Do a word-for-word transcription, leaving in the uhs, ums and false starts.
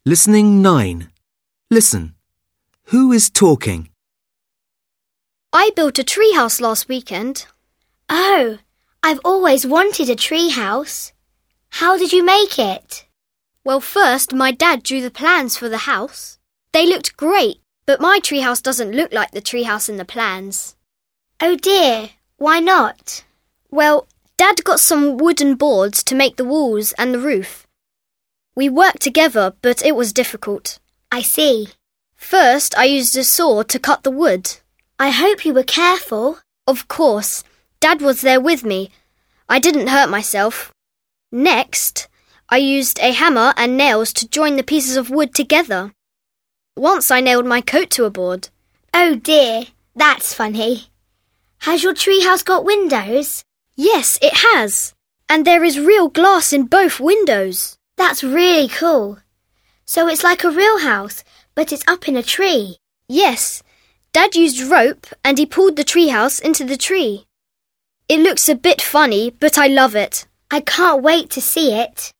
Listening nine. Listen. Who is talking? I built a treehouse last weekend. Oh, I've always wanted a treehouse. How did you make it? Well, first, my dad drew the plans for the house. They looked great, but my treehouse doesn't look like the treehouse in the plans. Oh dear, why not? Well, Dad got some wooden boards to make the walls and the roof. We worked together, but it was difficult. I see. First, I used a saw to cut the wood. I hope you were careful. Of course. Dad was there with me. I didn't hurt myself. Next, I used a hammer and nails to join the pieces of wood together. Once I nailed my coat to a board. Oh dear, that's funny. Has your treehouse got windows? Yes, it has. And there is real glass in both windows. That's really cool. So it's like a real house, but it's up in a tree. Yes. Dad used rope and he pulled the treehouse into the tree. It looks a bit funny, but I love it. I can't wait to see it.